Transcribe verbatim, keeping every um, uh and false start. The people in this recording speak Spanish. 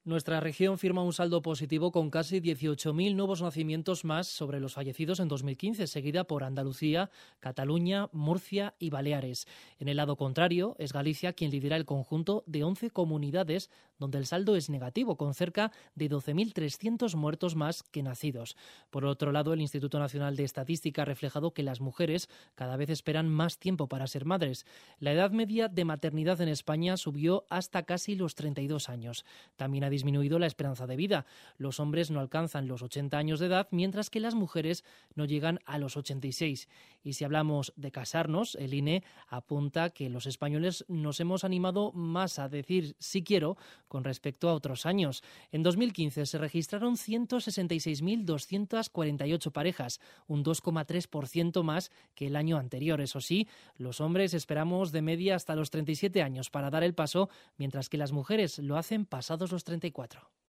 Nuestra región firma un saldo positivo con casi dieciocho mil nuevos nacimientos más sobre los fallecidos en dos mil quince, seguida por Andalucía, Cataluña, Murcia y Baleares. En el lado contrario, es Galicia quien lidera el conjunto de once comunidades donde el saldo es negativo, con cerca de doce mil trescientos muertos más que nacidos. Por otro lado, el Instituto Nacional de Estadística ha reflejado que las mujeres cada vez esperan más tiempo para ser madres. La edad media de maternidad en España subió hasta casi los treinta y dos años. También ha disminuido la esperanza de vida. Los hombres no alcanzan los ochenta años de edad, mientras que las mujeres no llegan a los ochenta y seis. Y si hablamos de casarnos, el I N E apunta que los españoles nos hemos animado más a decir sí quiero con respecto a otros años. En dos mil quince se registraron ciento sesenta y seis mil doscientas cuarenta y ocho parejas, un dos coma tres por ciento más que el año anterior. Eso sí, los hombres esperamos de media hasta los treinta y siete años para dar el paso, mientras que las mujeres lo hacen pasados los treinta y cuatro.